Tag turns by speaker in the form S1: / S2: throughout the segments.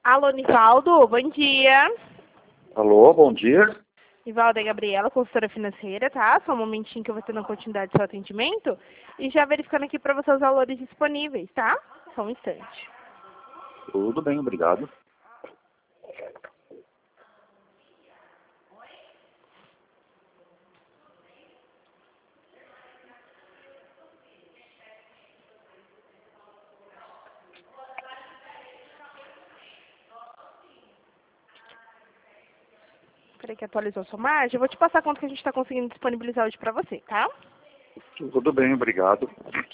S1: Alô, Nivaldo, bom dia.
S2: Alô, bom dia.
S1: Nivaldo é Gabriela, consultora financeira, tá? Só um momentinho que eu vou ter na continuidade do seu atendimento. E já verificando aqui para você os valores disponíveis, tá? Só um instante.
S2: Tudo bem, obrigado.
S1: Peraí que atualizou a sua margem. Eu vou te passar quanto que a gente está conseguindo disponibilizar hoje para você, tá?
S2: Tudo bem, obrigado.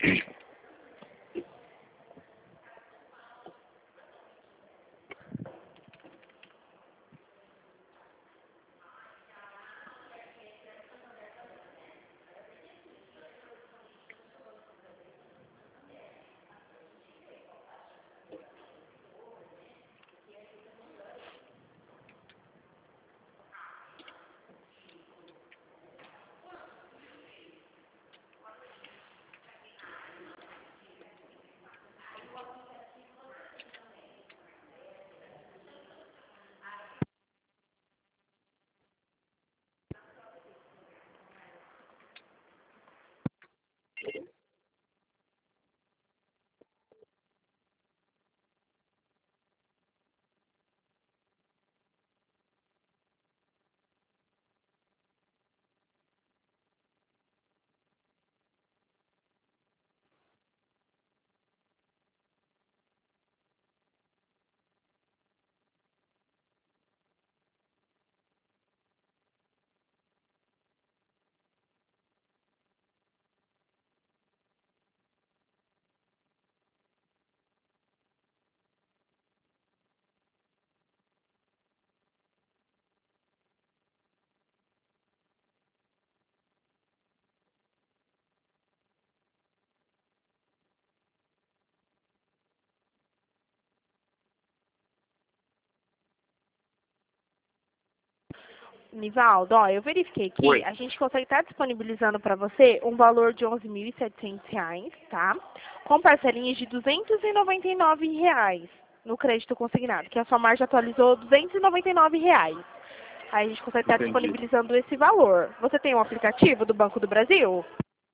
S1: Nivaldo, ó, eu verifiquei aqui,
S2: Oi.
S1: a gente consegue estar disponibilizando para você um valor de R$ 11.700, tá? Com parcelinhas de R$ 299 no crédito consignado, que a sua margem atualizou R$ 299. Aí a gente consegue estar
S2: Entendi.
S1: disponibilizando esse valor. Você tem um aplicativo do Banco do Brasil?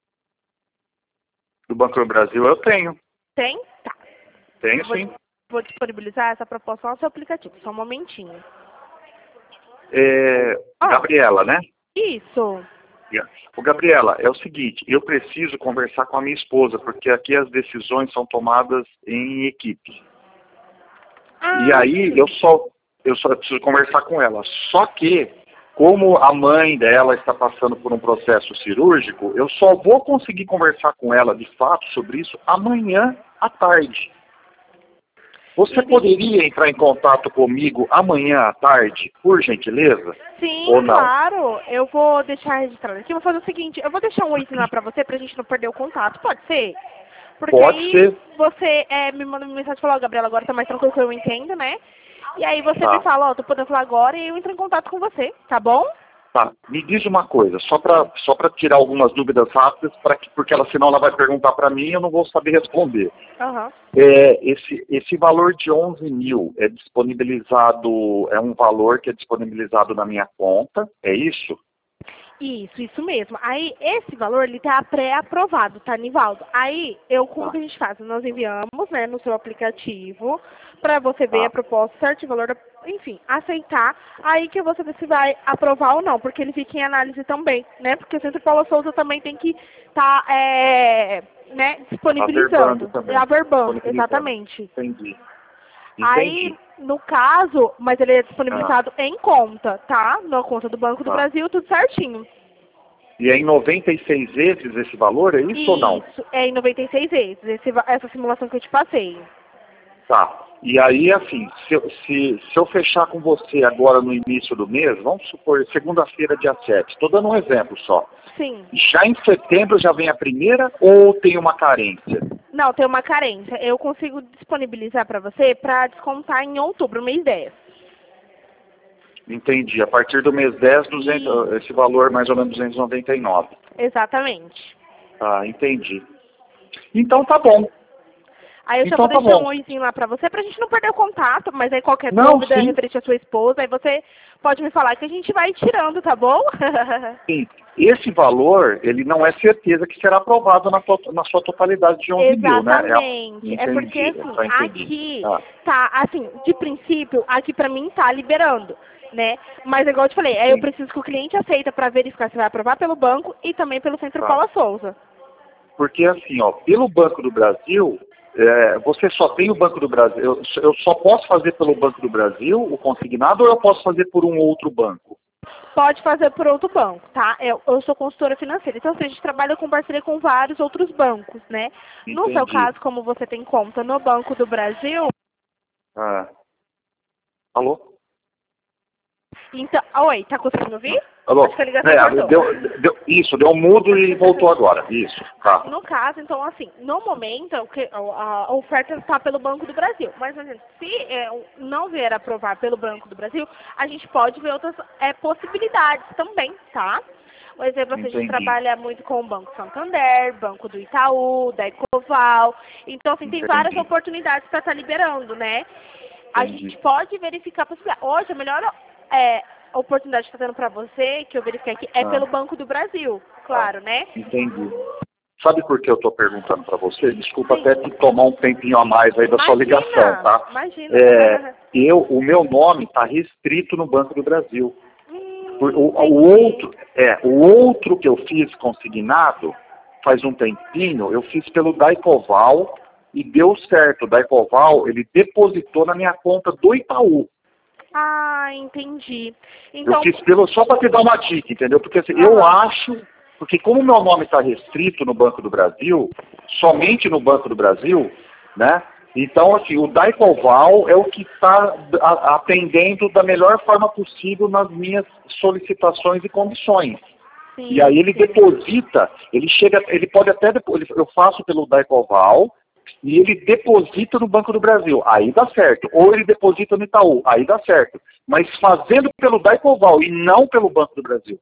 S2: Do Banco do Brasil eu tenho.
S1: Tem? Tá.
S2: Tenho
S1: Vou,
S2: sim.
S1: vou disponibilizar essa proposta no seu aplicativo, só um momentinho. Ó,
S2: Gabriela, né?
S1: isso.
S2: Ô, Gabriela, é o seguinte, eu preciso conversar com a minha esposa, porque aqui as decisões são tomadas em equipe. E aí
S1: Sim.
S2: eu só preciso conversar com ela. Só que, como a mãe dela está passando por um processo cirúrgico, eu só vou conseguir conversar com ela de fato sobre isso amanhã à tarde. Você poderia entrar em contato comigo amanhã à tarde, por gentileza?
S1: Sim,
S2: Ou não?
S1: claro. Eu vou deixar registrado aqui. Eu vou fazer o seguinte, eu vou deixar um oizinho lá pra você pra gente não perder o contato. Pode ser? Porque
S2: Pode
S1: aí
S2: ser.
S1: você me manda uma mensagem e fala, ó, Gabriela, agora tá mais tranquilo que eu entendo, né? E aí você me
S2: Tá.
S1: fala, ó, tô podendo falar agora e eu entro em contato com você, tá bom?
S2: Tá. Me diz uma coisa, só para tirar algumas dúvidas rápidas, porque senão ela vai perguntar para mim e eu não vou saber responder.
S1: Aham.
S2: Esse valor de 11 mil é disponibilizado, é um valor que é disponibilizado na minha conta, é isso?
S1: Isso mesmo. Aí, esse valor, ele tá pré-aprovado, tá, Nivaldo? Aí, como
S2: Tá.
S1: que a gente faz? Nós enviamos, né, no seu aplicativo, pra você ver a
S2: Tá.
S1: proposta, certo, o valor, enfim, aceitar, aí que você vê se vai aprovar ou não, porque ele fica em análise também, né? Porque o Centro Paula Souza também tem que estar, né,
S2: Averbando
S1: disponibilizando.
S2: também.
S1: Averbando,
S2: Disponibilizando.
S1: exatamente.
S2: Entendi.
S1: Aí,
S2: Entendi.
S1: no caso, mas ele é
S2: Ah,
S1: disponibilizado em conta, tá? Na conta do Banco do
S2: tá.
S1: Brasil, tudo certinho.
S2: E é em 96 vezes esse valor, é isso ou não?
S1: Isso, é em 96 vezes, essa simulação que eu te passei.
S2: Tá. E aí, assim, se eu fechar com você agora no início do mês, vamos supor, segunda-feira, dia 7, estou dando um exemplo só.
S1: Sim.
S2: Já em setembro já vem a primeira ou tem uma carência?
S1: Não, tem uma carência. Eu consigo disponibilizar para você para descontar em outubro, mês 10.
S2: Entendi. A partir do mês 10,
S1: Isso.
S2: esse valor mais ou menos 299.
S1: Exatamente.
S2: Tá, entendi. Então tá bom.
S1: Aí eu já
S2: Então
S1: vou
S2: tá
S1: deixar
S2: bom.
S1: um oizinho lá pra você, pra gente não perder o contato, mas aí qualquer
S2: Não,
S1: dúvida
S2: sim.
S1: referente à sua esposa, aí você pode me falar que a gente vai tirando, tá bom?
S2: Sim. Esse valor, ele não é certeza que será aprovado na sua totalidade de 11 mil, né?
S1: Exatamente. É porque,
S2: Entendi,
S1: assim,
S2: só entendi.
S1: aqui
S2: Ah,
S1: tá, assim, de princípio, aqui pra mim tá liberando, né? Mas, igual eu te falei, aí eu
S2: sim,
S1: preciso que o cliente aceita pra verificar se vai aprovar pelo banco e também pelo Centro
S2: tá.
S1: Paula Souza.
S2: Porque assim, ó, pelo Banco do Brasil, você só tem o Banco do Brasil. Eu só posso fazer pelo Banco do Brasil o consignado ou eu posso fazer por um outro banco?
S1: Pode fazer por outro banco, tá? Eu sou consultora financeira, então assim, a gente trabalha com parceria com vários outros bancos, né? No seu
S2: Entendi.
S1: caso, como você tem conta no Banco do Brasil,
S2: Ah, alô?
S1: então... Oi, tá conseguindo ouvir?
S2: Alô?
S1: Acho que a ligação cortou.
S2: Isso, deu mudo e voltou agora. Isso, tá.
S1: No caso, então, assim, no momento, a oferta está pelo Banco do Brasil. Mas, por exemplo, se não vier aprovar pelo Banco do Brasil, a gente pode ver outras possibilidades também, tá? Por exemplo, assim, a gente
S2: Entendi.
S1: trabalha muito com o Banco Santander, Banco do Itaú, da Ecoval. Então, assim, tem várias
S2: Entendi.
S1: oportunidades para estar liberando, né? A gente
S2: Entendi.
S1: pode verificar a possibilidade. Hoje, a melhor oportunidade que está dando para você, que eu verifiquei aqui, é
S2: Ah,
S1: pelo Banco do Brasil,
S2: tá.
S1: claro, né?
S2: Entendi. Sabe por que eu estou perguntando para você? Desculpa
S1: Sim.
S2: até te tomar um tempinho a mais aí da sua ligação, tá?
S1: Imagina.
S2: O meu nome está restrito no Banco do Brasil.
S1: Entendi.
S2: O outro que eu fiz consignado, faz um tempinho, eu fiz pelo Daicoval e deu certo. O Daicoval, ele depositou na minha conta do Itaú.
S1: Ah, entendi.
S2: Eu
S1: Então,
S2: fiz só para te dar uma dica, entendeu? Porque assim, eu
S1: aham,
S2: acho, porque como o meu nome está restrito no Banco do Brasil, somente no Banco do Brasil, né? Então, assim, o Daicoval é o que está atendendo da melhor forma possível nas minhas solicitações e condições. E aí
S1: sim,
S2: ele
S1: sim.
S2: deposita, ele pode até, eu faço pelo Daicoval, e ele deposita no Banco do Brasil, aí dá certo. Ou ele deposita no Itaú, aí dá certo. Mas fazendo pelo Daicoval e não pelo Banco do Brasil.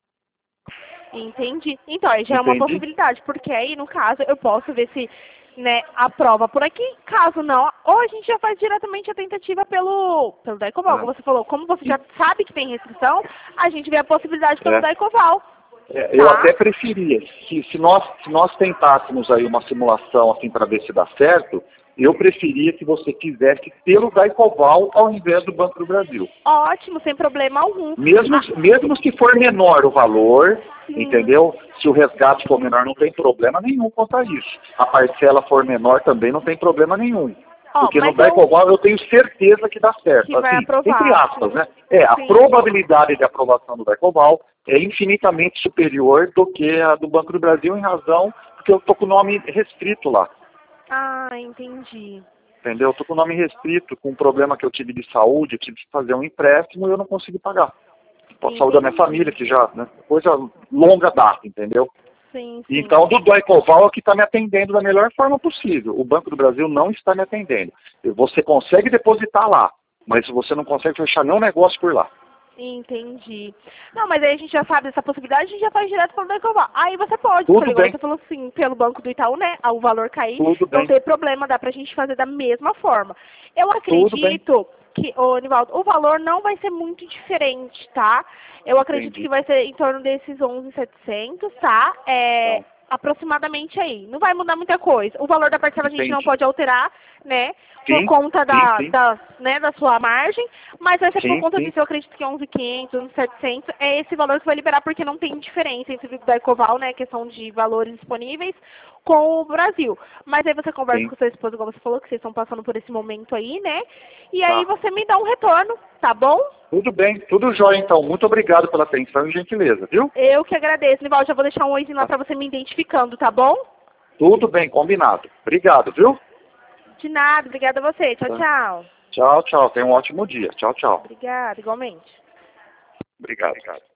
S1: Entendi. Então, aí já é uma
S2: Entende?
S1: possibilidade, porque aí, no caso, eu posso ver se, né, aprova por aqui. Caso não, ou a gente já faz diretamente a tentativa pelo Daicoval.
S2: Ah,
S1: Como você falou, como você
S2: e-
S1: já sabe que tem restrição, a gente vê a possibilidade pelo
S2: é.
S1: Daicoval,
S2: Eu
S1: tá?
S2: até preferia, se nós tentássemos aí uma simulação assim para ver se dá certo, eu preferia que você fizesse pelo Daicoval ao invés do Banco do Brasil.
S1: Ótimo, sem problema algum.
S2: Mesmo se for menor o valor,
S1: Sim.
S2: entendeu? Se o resgate for menor, não tem problema nenhum quanto a isso. A parcela for menor também não tem problema nenhum.
S1: Ó,
S2: Porque no
S1: mas eu
S2: Daicoval eu tenho certeza que dá certo.
S1: que vai
S2: Assim, entre
S1: aprovar,
S2: aspas,
S1: sim.
S2: né? A
S1: Sim.
S2: probabilidade de aprovação do Daicoval é infinitamente superior do que a do Banco do Brasil em razão porque eu estou com o nome restrito lá.
S1: Ah, entendi.
S2: Entendeu? Eu estou com o nome restrito, com um problema que eu tive de saúde, eu tive que fazer um empréstimo e eu não consegui pagar. A saúde da minha família,
S1: Entendi.
S2: que já, né, coisa longa data, entendeu?
S1: Sim, sim.
S2: Então, do Daicoval é o que está me atendendo da melhor forma possível. O Banco do Brasil não está me atendendo. Você consegue depositar lá, mas você não consegue fechar nenhum negócio por lá.
S1: Entendi. Não, mas aí a gente já sabe dessa possibilidade, a gente já faz direto pelo Daicoval. Aí você pode,
S2: Tudo
S1: igual
S2: bem,
S1: você falou assim, pelo Banco do Itaú, né? O valor cair,
S2: tudo
S1: não
S2: bem,
S1: tem problema, dá pra gente fazer da mesma forma. Eu
S2: tudo bem.
S1: acredito que, ô Nivaldo, o valor não vai ser muito diferente, tá? Eu acredito que
S2: Entendi.
S1: vai ser em torno desses 11.700, tá?
S2: Então,
S1: Aproximadamente aí. Não vai mudar muita coisa. O valor da parcela a gente não
S2: entendi.
S1: pode alterar, né? Por
S2: Sim,
S1: conta
S2: sim, sim,
S1: né, da sua margem, mas vai ser por
S2: sim,
S1: conta
S2: sim,
S1: disso, eu acredito que 11.500, 11.700 é esse valor que vai liberar, porque não tem diferença entre o da Ecoval, né, questão de valores disponíveis, com o Brasil. Mas aí você conversa
S2: sim.
S1: com sua esposa, igual você falou, que vocês estão passando por esse momento aí, né, e aí
S2: Tá.
S1: você me dá um retorno, tá bom?
S2: Tudo bem, tudo jóia então. Muito obrigado pela atenção e gentileza, viu?
S1: Eu que agradeço, Nivaldo, já vou deixar um oizinho lá
S2: Tá.
S1: pra você me identificando, tá bom?
S2: Tudo bem, combinado. Obrigado, viu?
S1: De nada, obrigada a você. Tchau,
S2: Tá.
S1: tchau.
S2: Tchau, tchau. Tenha um ótimo dia. Tchau, tchau.
S1: Obrigada, igualmente.
S2: Obrigado.